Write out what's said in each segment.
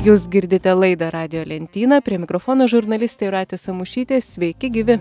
Jūs girdite laidą Radijo lentyną, prie mikrofono žurnalistė Jūratė Samušytė. Sveiki gyvi.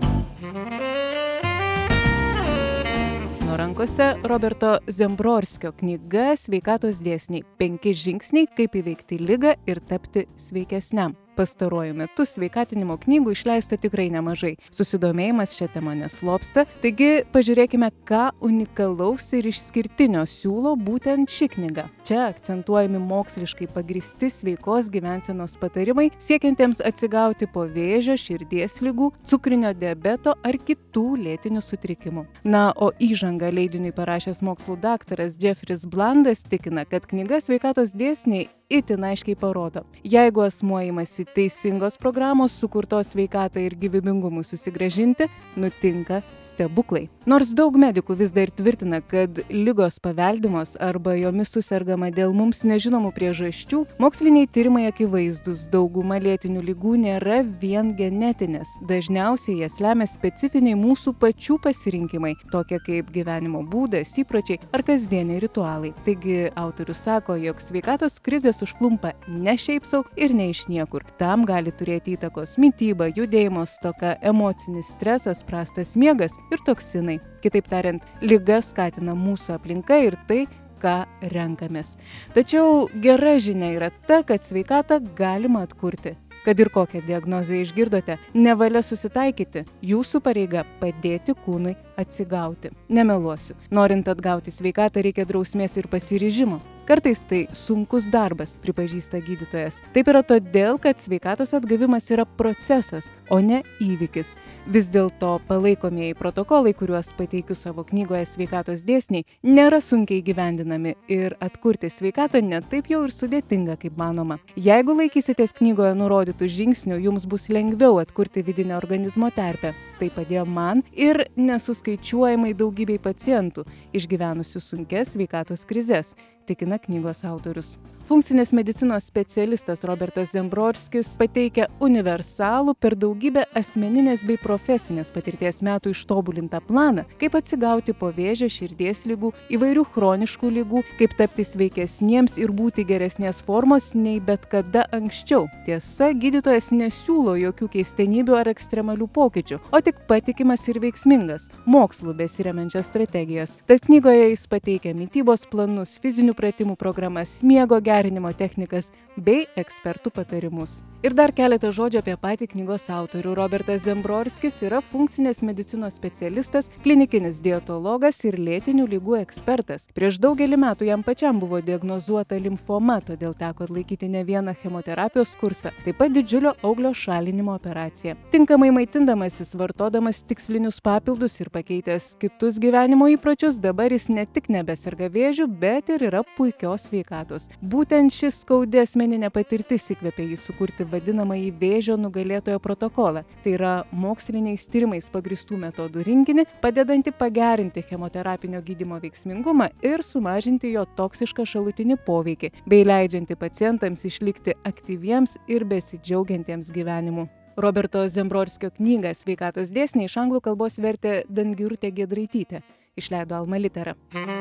Nuo rankose Roberto Zembrorskio knyga Sveikatos dėsniai. 5 žingsniai, kaip įveikti ligą ir tapti sveikesniam. Pastaruoju metu sveikatinimo knygų išleista tikrai nemažai. Susidomėjimas šią temą neslopsta, taigi pažiūrėkime, ką unikalaus ir išskirtinio siūlo būtent ši knyga. Čia akcentuojami moksliškai pagristi sveikos gyvensenos patarimai, siekiantiems atsigauti po vėžio, širdies ligų, cukrinio diabeto ar kitų lėtinių sutrikimų. Na, o įžangą leidiniui parašęs mokslų daktaras Jeffris Blandas tikina, kad knyga Sveikatos dėsniai itin aiškiai parodo, jeigu asmuo imasi teisingos programos sukurtos sveikatai ir gyvybingumui susigrąžinti, nutinka stebuklai. Nors daug medikų vis dar tvirtina, kad ligos paveldimos arba jomis susergama dėl mums nežinomų priežasčių, moksliniai tyrimai akivaizdus, dauguma lėtinių ligų nėra vien genetinės. Dažniausiai jas lemia specifiniai mūsų pačių pasirinkimai, tokie kaip gyvenimo būdas, įpročiai ar kasdieniai ritualai. Taigi autorius sako, jog sveikatos krizės užklumpa ne šiaip sau ir ne iš niekur. Tam gali turėti įtakos mityba, judėjimo stoka, emocinis stresas, prastas miegas ir toksinai. Kitaip tariant, liga skatina mūsų aplinka ir tai, ką renkamės. Tačiau gera žinia yra ta, kad sveikatą galima atkurti. Kad ir kokią diagnozę išgirdote, nevalia susitaikyti, jūsų pareiga padėti kūnui atsigauti. Nemeluosiu, norint atgauti sveikatą reikia drausmės ir pasiryžimo. Kartais tai sunkus darbas, pripažįsta gydytojas. Taip yra todėl, kad sveikatos atgavimas yra procesas, o ne įvykis. Vis dėlto palaikomieji protokolai, kuriuos pateikiu savo knygoje Sveikatos dėsniai, nėra sunkiai gyvendinami ir atkurti sveikatą netaip jau ir sudėtinga, kaip manoma. Jeigu laikysitės knygoje nurodytų žingsnių, jums bus lengviau atkurti vidinę organizmo terpę. Tai padėjo man ir nesuskaičiuojamai daugybei pacientų, išgyvenusių sunkias sveikatos krizes, tikina knygos autorius. Funkcinės medicinos specialistas Robertas Zembrorskis pateikia universalų per daugybę asmeninės bei profesinės patirties metų ištobulintą planą, kaip atsigauti po vėžio, širdies ligų, įvairių chroniškų ligų, kaip tapti sveikesniems ir būti geresnės formos nei bet kada anksčiau. Tiesa, gydytojas nesiūlo jokių keistenybių ar ekstremalių pokyčių, o tik patikimas ir veiksmingas, mokslu besiremiančias strategijas. Tad knygoje jis pateikia mitybos planus, fizinių pratimų programas, miego gerinimo technikas bei ekspertų patarimus. Ir dar keletą žodžių apie patį knygos autorių. Robertas Zembrorskis yra funkcinės medicinos specialistas, klinikinis dietologas ir lėtinių ligų ekspertas. Prieš daugelį metų jam pačiam buvo diagnozuota limfoma, todėl teko atlaikyti ne vieną chemoterapijos kursą, taip pat didžiulio auglio šalinimo operaciją. Tinkamai maitindamasis, vartodamas tikslinius papildus ir pakeitęs kitus gyvenimo įpročius, dabar jis ne tik nebeserga vėžiu, bet ir yra puikios sveikatos. Būtent šis skaudi asmeninė patirtis įkvėpė jį sukurti vadinamąjį vėžio nugalėtojo protokolą. Tai yra moksliniais tyrimais pagristų metodų rinkinį, padedantį pagerinti chemoterapinio gydymo veiksmingumą ir sumažinti jo toksišką šalutinį poveikį, bei leidžiantį pacientams išlikti aktyviems ir besidžiaugiantiems gyvenimu. Roberto Zembrorskio knygą Sveikatos dėsniai iš anglų kalbos vertė Dangirutė Giedraitytė. Išleido Alma Litera.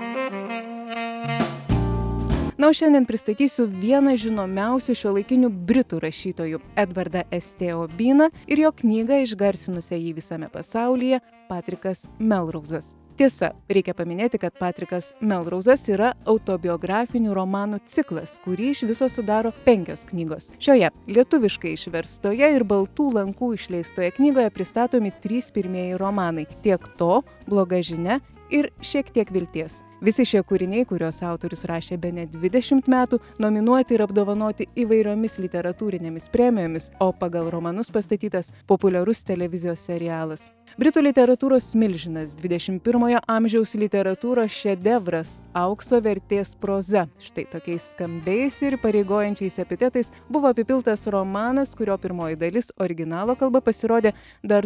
Na, o šiandien pristatysiu vieną žinomiausių šiuolaikinių britų rašytojų Edvardą S.T. Obyną ir jo knygą išgarsinusią jį visame pasaulyje Patrikas Melrauzas. Tiesa, reikia paminėti, kad Patrikas Melrauzas yra autobiografinių romanų ciklas, kurį iš viso sudaro 5 knygos. Šioje lietuviškai išverstoje ir baltų lankų išleistoje knygoje pristatomi 3 pirmieji romanai – Tiek to, Bloga žinia ir Šiek tiek vilties. Visi šie kūriniai, kuriuos autorius rašė bene 20 metų, nominuoti ir apdovanoti įvairiomis literatūrinėmis premijomis, o pagal romanus pastatytas populiarus televizijos serialas. Britų literatūros milžinas, 21 amžiaus literatūros šedevras, aukso vertės proza. Štai tokiais skambiais ir pareigojančiais epitetais buvo apipiltas romanas, kurio pirmoji dalis originalo kalba pasirodė dar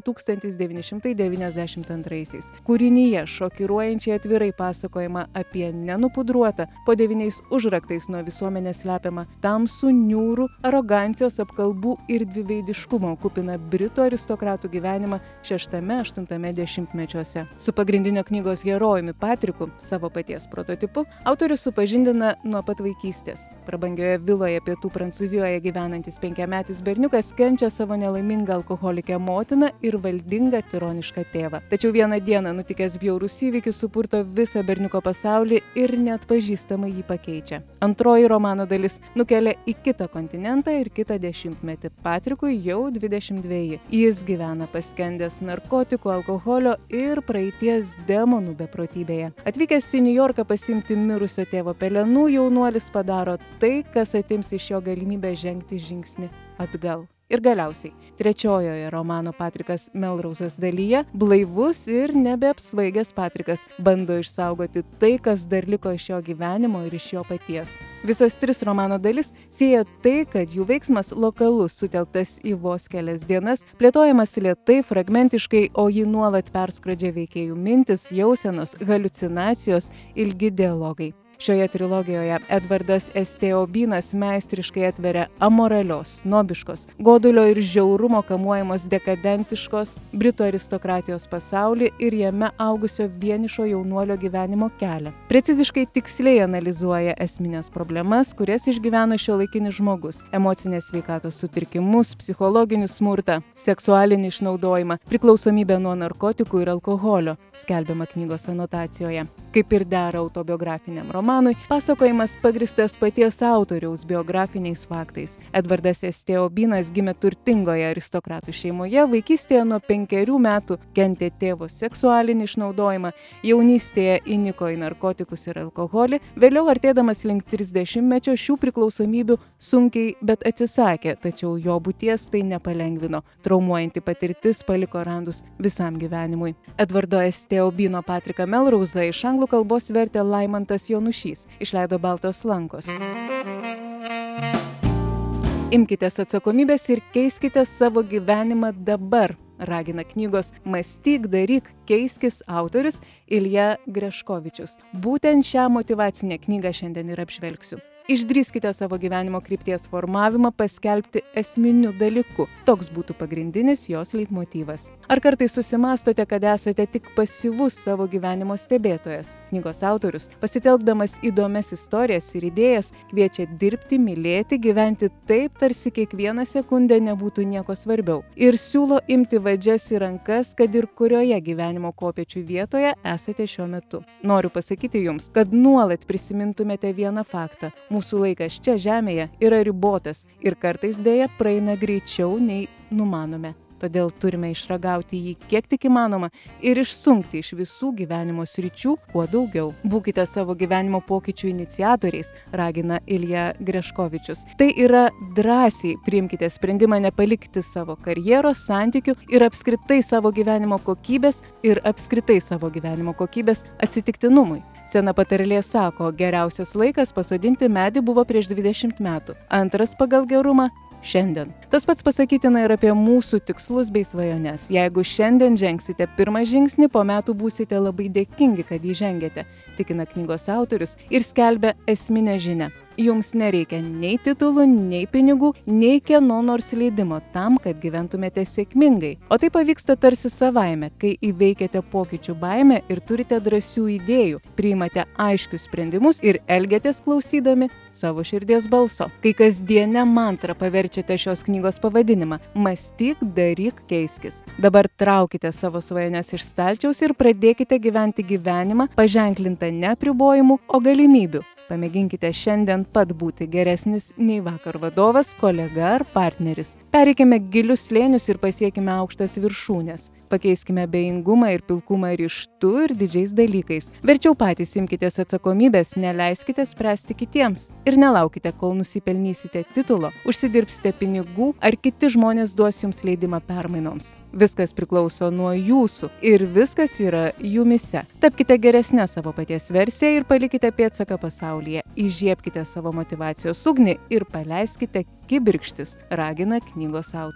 1992. Kūrinyje šokiruojančiai atvirai pasakojama apie nenupudruotą, po 9 užraktais nuo visuomenės slepiamą, tamsų, niūrų, arogancijos, apkalbų ir dviveidiškumo kupiną britų aristokratų gyvenimą 6 7-8 dešimtmečiuose. Su pagrindinio knygos herojumi Patriku, savo paties prototipu, autorius supažindina nuo pat vaikystės. Prabangioje viloje pietų Prancūzijoje gyvenantis 5-metis berniukas kenčia savo nelaimingą alkoholikę motiną ir valdingą tironišką tėvą. Tačiau vieną dieną nutikęs bjaurus įvykis supurto visą berniuko pasaulį ir neatpažįstamai jį pakeičia. Antroji romano dalis nukelia į kitą kontinentą ir kitą dešimtmetį. Patrikui jau 22. Jis gyvena paskendęs narkotikų, alkoholio ir praeities demonų beprotybėje. Atvykęs į Niujorką pasiimti mirusio tėvo pelenų, jaunuolis padaro tai, kas atims iš jo galimybę žengti žingsnį atgal. Ir galiausiai, trečiojoje romano Patrikas Melrauzas dalyje, blaivus ir nebeapsvaigęs Patrikas bando išsaugoti tai, kas dar liko iš jo gyvenimo ir iš jo paties. Visas 3 romano dalis sieja tai, kad jų veiksmas lokalus, sutelktas į vos kelias dienas, plėtojamas lėtai, fragmentiškai, o jį nuolat perskrodžia veikėjų mintis, jausenos, haliucinacijos, ilgi dialogai. Šioje trilogijoje Edvardas St. Aubynas meistriškai atveria amoralios, snobiškos, godulio ir žiaurumo kamuojamos dekadentiškos britų aristokratijos pasaulį ir jame augusio vienišo jaunuolio gyvenimo kelią. Preciziškai tiksliai analizuoja esminės problemas, kurias išgyvena šiuolaikinis žmogus – emocinės sveikatos sutrikimus, psichologinį smurtą, seksualinį išnaudojimą, priklausomybę nuo narkotikų ir alkoholio, skelbiama knygos anotacijoje. Kaip ir dera autobiografiniam romanui, pasakojimas pagristas paties autoriaus biografiniais faktais. Edvardas St. Aubynas gimė turtingoje aristokratų šeimoje, vaikystėje nuo 5 metų kentė tėvo seksualinį išnaudojimą, jaunystėje įniko į narkotikus ir alkoholį, vėliau artėdamas link 30-mečio šių priklausomybių sunkiai, bet atsisakė, tačiau jo būties tai nepalengvino. Traumuojanti patirtis paliko randus visam gyvenimui. Edvardo St. Aubyno Patriką Melrauzą iš anglų kalbos vertė Laimantas Jonušys, išleido Baltos lankos. Imkitės atsakomybės ir keiskite savo gyvenimą dabar, ragina knygos Mąstyk, daryk, keiskis autorius Ilja Greškovičius. Būtent šią motyvacinę knygą šiandien ir apžvelgsiu. Išdrįskite savo gyvenimo krypties formavimą paskelbti esminiu dalyku. Toks būtų pagrindinis jos leitmotyvas. Ar kartais susimąstote, kad esate tik pasyvus savo gyvenimo stebėtojas? Knygos autorius, pasitelkdamas įdomias istorijas ir idėjas, kviečia dirbti, mylėti, gyventi taip, tarsi kiekvieną sekundę nebūtų nieko svarbiau. Ir siūlo imti vadžias į rankas, kad ir kurioje gyvenimo kopėčių vietoje esate šiuo metu. Noriu pasakyti jums, kad nuolat prisimintumėte vieną faktą. Mūsų laikas čia žemėje yra ribotas ir kartais dėja praeina greičiau nei numanome. Todėl turime išragauti jį kiek tik įmanoma ir išsunkti iš visų gyvenimo sričių kuo daugiau. Būkite savo gyvenimo pokyčių iniciatoriais, ragina Ilja Greškovičius. Tai yra drąsiai priimkite sprendimą nepalikti savo karjeros, santykių ir apskritai savo gyvenimo kokybės atsitiktinumui. Sena patarlė sako, geriausias laikas pasodinti medį buvo prieš 20 metų, antras pagal gerumą šiandien. Tas pats pasakytina ir apie mūsų tikslus bei svajones. Jeigu šiandien žengsite pirmą žingsnį, po metų būsite labai dėkingi, kad jį žengėte, tikina knygos autorius ir skelbia esminę žinią. Jums nereikia nei titulų, nei pinigų, nei kieno nors leidimo tam, kad gyventumėte sėkmingai. O tai pavyksta tarsi savaime, kai įveikiate pokyčių baimę ir turite drąsių idėjų, priimate aiškius sprendimus ir elgiatės klausydami savo širdies balso. Kai kasdienę mantrą paverčiate šios knygos pavadinimą – Mąstyk, daryk, keiskis. Dabar traukite savo svajones iš stalčiaus ir pradėkite gyventi gyvenimą paženklintą ne apribojimų, o galimybių. Pamėginkite šiandien pat būti geresnis nei vakar vadovas, kolega ar partneris. Pereikime gilius slėnius ir pasiekime aukštas viršūnes. Pakeiskime abejingumą ir pilkumą ryžtu ir didžiais dalykais. Verčiau patys imkitės atsakomybės, neleiskite spręsti kitiems. Ir nelaukite, kol nusipelnysite titulo, užsidirbsite pinigų ar kiti žmonės duos jums leidimą permainoms. Viskas priklauso nuo jūsų ir viskas yra jumyse. Tapkite geresnę savo paties versiją ir palikite pėdsaką pasaulyje. Įžiebkite savo motyvacijos ugnį ir paleiskite kibirkštis, ragina knygos autorius.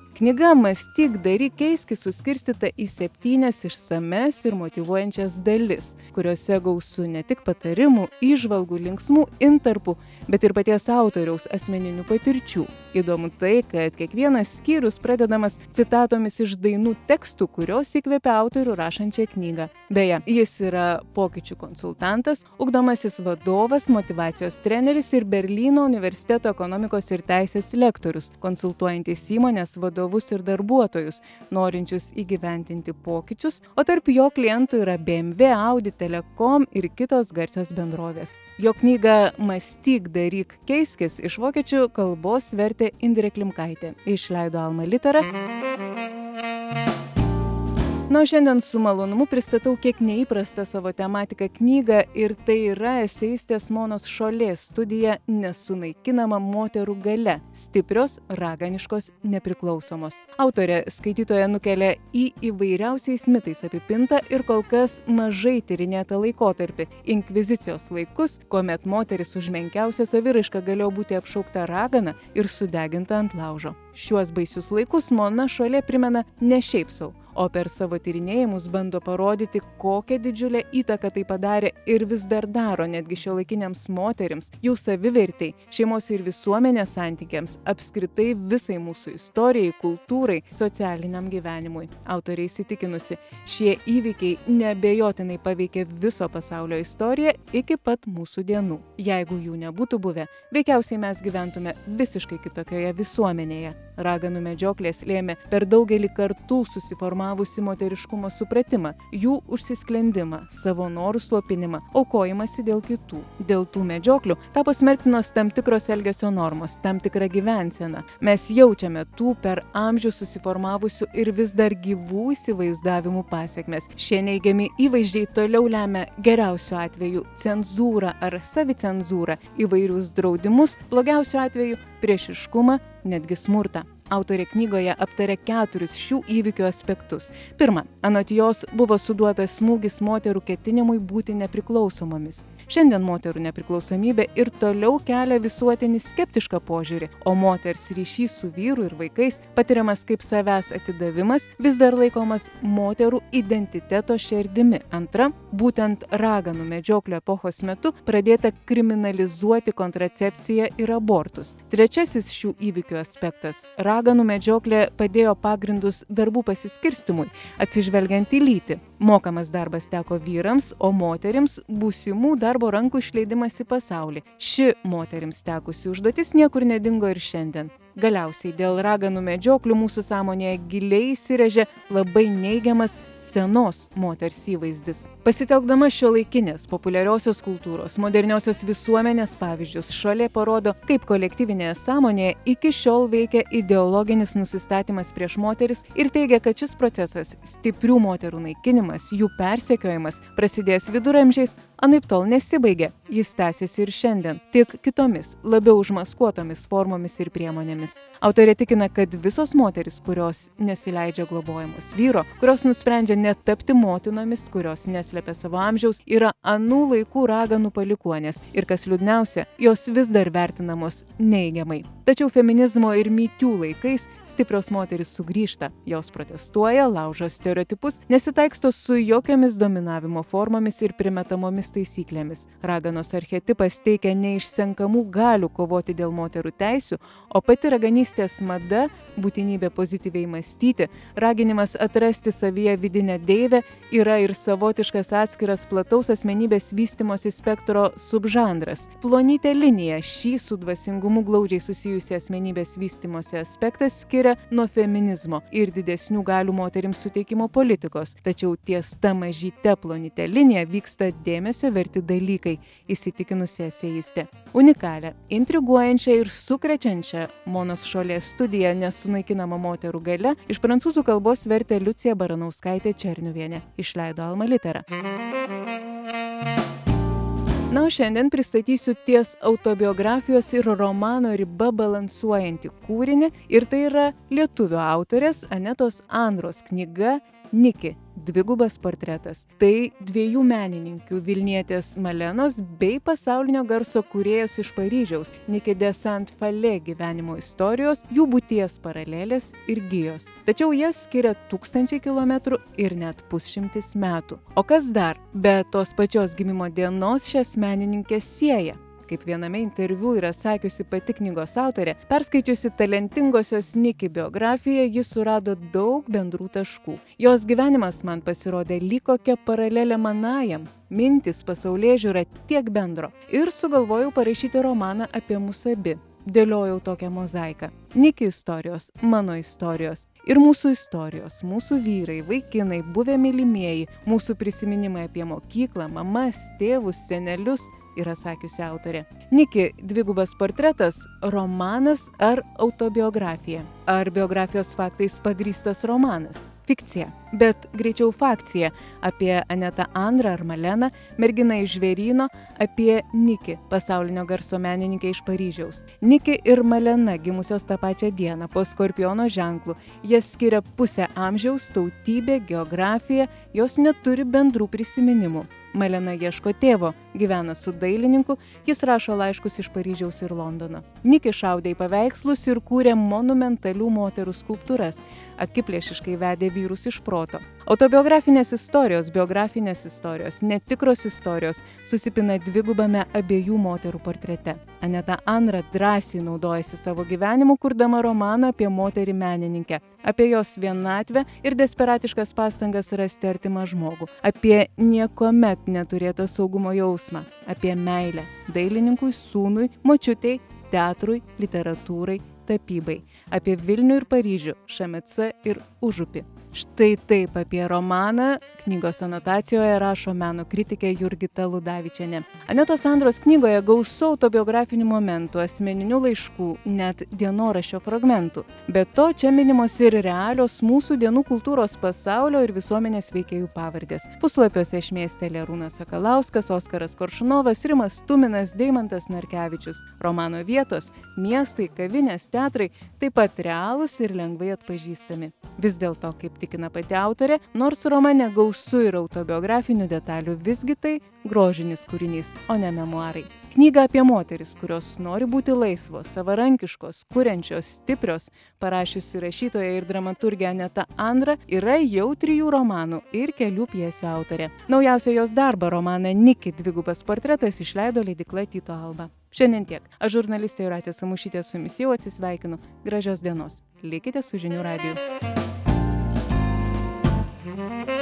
Knyga Mąstyk, daryk, keiskis suskirstyta į 7 išsames ir motyvuojančias dalis, kuriuose gausu ne tik patarimų, įžvalgų, linksmų intarpų, bet ir paties autoriaus asmeninių patirčių. Įdomu tai, kad kiekvienas skyrius pradedamas citatomis iš dainų tekstų, kurios įkvėpia autorių rašančią knygą. Beje, jis yra pokyčių konsultantas, ugdomasis vadovas, motyvacijos treneris ir Berlyno universiteto ekonomikos ir teisės lektorius, konsultuojantis įmonės vadovus ir darbuotojus, norinčius įgyventinti pokyčius, o tarp jo klientų yra BMW, Audi, Telekom ir kitos garsios bendrovės. Jo knygą Mąstyk, daryk, keiskis iš vokiečių kalbos vertė Indrė Klimkaitė. Išleido Alma Litera. Na, o šiandien su malonumu pristatau kiek neįprastą savo tematiką knygą ir tai yra eseistės Monos Šolės studija Nesunaikinama moterų galia – stiprios, raganiškos, nepriklausomos. Autorė skaitytoją nukelia į įvairiausiais mitais apipintą ir kol kas mažai tyrinėtą laikotarpį – inkvizicijos laikus, kuomet moteris už menkiausią saviraišką galėjo būti apšaukta ragana ir sudeginta ant laužo. Šiuos baisius laikus Mona Šolė primena ne šiaip sau, o per savo tyrinėjimus bando parodyti, kokią didžiulę įtaką tai padarė ir vis dar daro netgi šiuolaikiniams moterims, jų savivertei, šeimos ir visuomenės santykiams, apskritai visai mūsų istorijai, kultūrai, socialiniam gyvenimui. Autorė įsitikinusi, šie įvykiai neabejotinai paveikė viso pasaulio istoriją iki pat mūsų dienų. Jeigu jų nebūtų buvę, veikiausiai mes gyventume visiškai kitokioje visuomenėje. Raganų medžioklės lėmė per daugelį kartų susiformavusi moteriškumo supratimą, jų užsisklendimą, savo norų slopinimą, aukojimąsi dėl kitų. Dėl tų medžioklių tapo smerktinos tam tikros elgesio normos, tam tikra gyvensena. Mes jaučiame tų per amžius susiformavusių ir vis dar gyvų įsivaizdavimų pasekmes. Šie neigiami įvaizdžiai toliau lemia geriausiu atveju cenzūrą ar savicenzūrą, įvairius draudimus, blogiausiu atveju priešiškumą, netgi smurtą. Autorė knygoje aptaria 4 šių įvykių aspektus. Pirma, anot jos buvo suduotas smūgis moterų ketinimui būti nepriklausomomis. Šiandien moterų nepriklausomybė ir toliau kelia visuotinį skeptišką požiūrį, o moters ryšys su vyru ir vaikais, patiriamas kaip savęs atidavimas, vis dar laikomas moterų identiteto šerdimi. Antra, būtent raganų medžioklio epochos metu pradėta kriminalizuoti kontracepciją ir abortus. Trečiasis šių įvykių aspektas – raganų medžioklė padėjo pagrindus darbų pasiskirstimui, atsižvelgiant į lytį. Mokamas darbas teko vyrams, o moterims būsimų darbo rankų išleidimas į pasaulį. Ši moterims tekusi užduotis niekur nedingo ir šiandien. Galiausiai dėl raganų medžioklių mūsų sąmonėje giliai įsirėžė labai neigiamas senos moters įvaizdis. Pasitelkdama šiuolaikinės populiariosios kultūros, moderniosios visuomenės pavyzdžius, Šolė parodo, kaip kolektyvinėje sąmonėje iki šiol veikia ideologinis nusistatymas prieš moteris ir teigia, kad šis procesas, stiprių moterų naikinimas, jų persekiojimas, prasidėjęs viduramžiais, anaiptol nesibaigė. Jis tęsiasi ir šiandien, tik kitomis, labiau užmaskuotomis formomis ir priemonėmis. Autorė tikina, kad visos moterys, kurios nesileidžia globojamos vyro, kurios nusprendžia netapti motinomis, kurios neslepia savo amžiaus, yra anų laikų raganų palikuonės ir, kas liūdniausia, jos vis dar vertinamos neigiamai. Tačiau feminizmo ir mytių laikais stiprios moterys sugrįžta, jos protestuoja, laužo stereotipus, nesitaiksto su jokiomis dominavimo formomis ir primetamomis taisyklėmis. Raganos archetipas teikia neišsenkamų galių kovoti dėl moterų teisių, o pati raganystės mada, būtinybė pozityviai mąstyti, raginimas atrasti savyje vidinę deivę yra ir savotiškas atskiras plataus asmenybės vystimosi spektro subžanras. Plonytė linija šį su dvasingumu glaudžiai susijusi asmenybės vystimosi aspektą skiria nuo feminizmo ir didesnių galių moterims suteikimo politikos. Tačiau ties ta mažyte plonyte linija vyksta dėmesio verti dalykai, įsitikinusi eseistė. Unikalią, intriguojančią ir sukrečiančią Monos Šolės studiją Nesunaikinama moterų galia iš prancūzų kalbos vertė Liucija Baranauskaitė Černiuvienė. Išleido Alma Litera. Na, o šiandien pristatysiu ties autobiografijos ir romano riba balansuojantį kūrinį, ir tai yra lietuvių autorės Anetos Andros knyga Niki Dvigubas portretas. Tai dviejų menininkių, Vilnietės Malenos bei pasaulinio garso kūrėjos iš Paryžiaus, Niki de Saint-Falais gyvenimo istorijos, jų būties paralelės ir gijos. Tačiau jas skiria tūkstančiai kilometrų ir net pusšimtis metų. O kas dar? Be tos pačios gimimo dienos šias menininkės sieja. Kaip viename interviu yra sakiusi pati knygos autorė, perskaičiusi talentingosios Niki biografiją, ji surado daug bendrų taškų. Jos gyvenimas man pasirodė lyg kokia paralelė manajam, mintis, pasaulėžiūra tiek bendro. Ir sugalvojau parašyti romaną apie mus abi. Dėliojau tokią mozaiką. Niki istorijos, mano istorijos. Ir mūsų istorijos, mūsų vyrai, vaikinai, buvę mylimieji, mūsų prisiminimai apie mokyklą, mamas, tėvus, senelius, yra sakiusi autorė. Niki dvigubas portretas – romanas ar autobiografija? Ar biografijos faktais pagrįstas romanas? Fikcija, bet greičiau fakcija apie Anetą Andrą ar Maleną, merginą iš Žvėryno, apie Niki, pasaulinio garso menininkę iš Paryžiaus. Niki ir Malena gimusios tą pačią dieną po Skorpiono ženklu. Jas skiria pusę amžiaus, tautybė, geografija, jos neturi bendrų prisiminimų. Malena ieško tėvo, gyvena su dailininku, jis rašo laiškus iš Paryžiaus ir Londono. Niki šaudė į paveikslus ir kūrė monumentalių moterų skulptūras, akiplėšiškai vedė vyrus iš proto. Autobiografinės istorijos, biografinės istorijos, netikros istorijos susipina dvigubame abiejų moterų portrete. Aneta Andra drąsiai naudojasi savo gyvenimu, kurdama romaną apie moterį menininkę, apie jos vienatvę ir desperatiškas pastangas rasti artimą žmogų, apie niekuomet neturėtą saugumo jausmą, apie meilę dailininkui, sūnui, močiutei, teatrui, literatūrai, tapybai, apie Vilnių ir Paryžių, ŠMC ir Užupį. Štai taip apie romaną knygos anotacijoje rašo meno kritikė Jurgita Ludavičienė. Anetos Andros knygoje gausu autobiografinių momentų, asmeninių laiškų, net dienoraščio fragmentų. Be to, čia minimos ir realios mūsų dienų kultūros pasaulio ir visuomenės veikėjų pavardės. Puslapiuose šmėstelė Arūnas Sakalauskas, Oskaras Koršunovas, Rimas Tuminas, Deimantas Narkevičius. Romano vietos, miestai, kavinės, teatrai taip pat realūs ir lengvai atpažįstami. Vis dėlto, kaip tikina pati autorė, nors romane gausu ir autobiografinių detalių, visgi tai grožinis kūrinys, o ne memuarai. Knyga apie moteris, kurios nori būti laisvos, savarankiškos, kuriančios, stiprios, parašiusi rašytoja ir dramaturgė Aneta Andra, yra jau 3 romanų ir kelių pjesių autorė. Naujausią jos darbą, romaną Niki dvigubas portretas, išleido leidykla Tyto Alba. Šiandien tiek. Aš žurnalistė Jūratė Samušytė su jumis jau atsisveikinu. Gražios dienos. Likite su Žinių radiju.